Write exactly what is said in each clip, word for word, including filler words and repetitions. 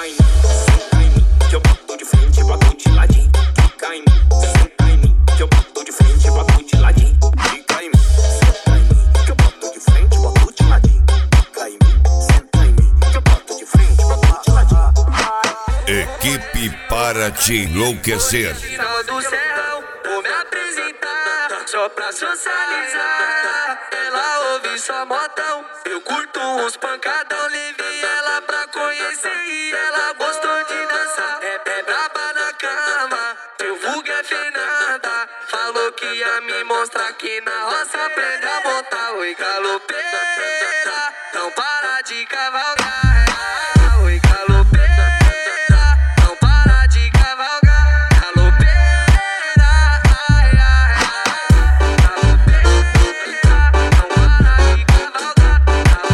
Senta em mim, senta em mim, que eu boto de frente, boto de ladinho. Fica em mim, senta em mim, que eu boto de frente, boto de ladinho. Fica em mim, senta em mim, que eu boto de frente, boto de ladinho. Fica em mim, senta em mim, que eu boto de frente, boto de ladinho. Equipe para te enlouquecer. Do céu, vou me apresentar só pra socializar. Ela ouve só modão, eu curto uns pancadão. Levei ela pra conhecer e ela gostou de dançar. É, é braba na cama, seu vulgo é Fernanda. Falou que ia me mostrar que na roça aprende a botar. Oi, galopeira, não para de cavalgar. Oi, galopeira, não para de cavalgar. Galopeira, ai, ai, ai. Galopeira, não para de cavalgar.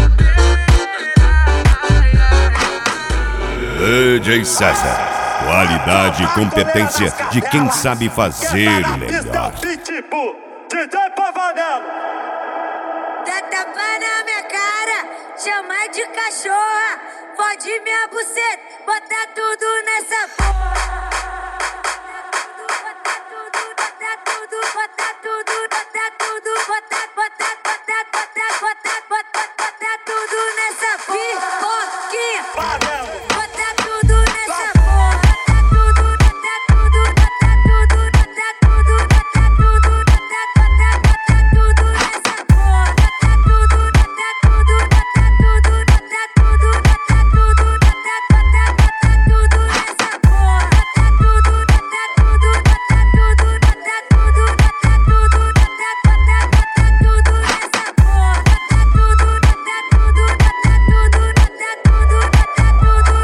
Galopeira, ai, ai. D J César. Qualidade e competência de quem sabe fazer o melhor. Tipo, D J Pavanello. Dá tapa na minha cara, chama de cachorra. Fode minha buceta, bota tudo nessa porra. Bota tudo, bota tudo, bota tudo, bota tudo, bota, bota, bota, bota, bota, bota, bota tudo nessa pipoquinha. Bota tudo nessa porra. Bota tudo, bota tudo, bota tudo, bota tudo, bota tudo, bota, bota, bota tudo nessa porra. Bota tudo, bota tudo, bota tudo, bota tudo, bota tudo, bota, bota, bota tudo nessa porra. Bota tudo, bota tudo, bota tudo, bota tudo, bota tudo, bota, bota, bota tudo nessa porra. Bota tudo, bota tudo, bota tudo, bota tudo, bota tudo, bota,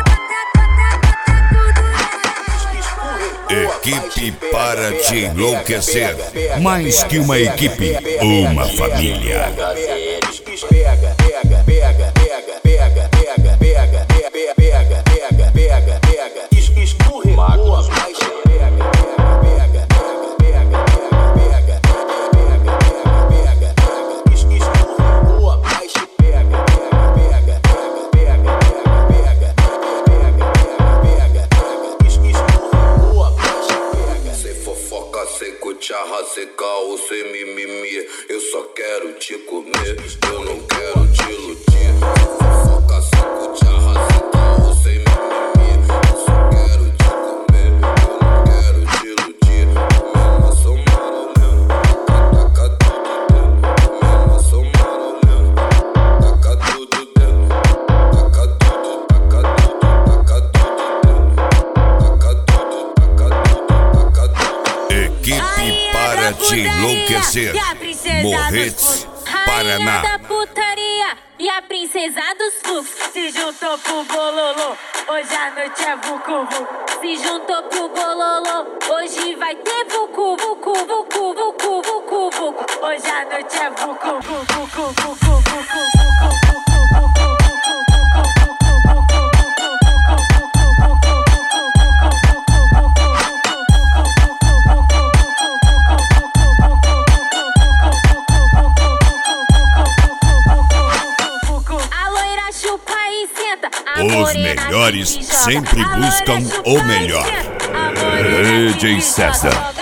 bota tudo nessa. Equipe para te enlouquecer. Mais que uma equipe, uma família. Eles pega, pega, pega, pega, pega, pega, pega, pega, pega, pega, pega, pega, escorregou, mas pega, pega, pega, pega, pega, pega, pega, pega, escorregou, mas pega, pega, pega, pega, pega, pega, pega, escorregou, mas pega. Sem fofoca, sem cucharra, sem caô, sem mimimi. Eu só quero te comer, eu não quero te iludir. Sem fofoca, sem cucharra, sem caô, sem mimimi. Eu só quero te comer, eu não quero te iludir. Minha nação marolhando, taca tudo dentro. Minha nação marolhando, taca tudo dentro. Taca tudo, taca tudo, taca tudo dentro. Taca tudo, taca tudo, taca tudo. Equipe para te enlouquecer. Morretes, Paraná. Da putaria e a princesa dos fluxos se juntou pro bololô. Hoje a noite é vucu vucu. Se juntou pro bololô. Hoje vai ter vucu vucu vucu vucu vucu vucu. Hoje a noite é vucu vucu vucu vucu vucu. Os melhores sempre buscam o melhor. D J César.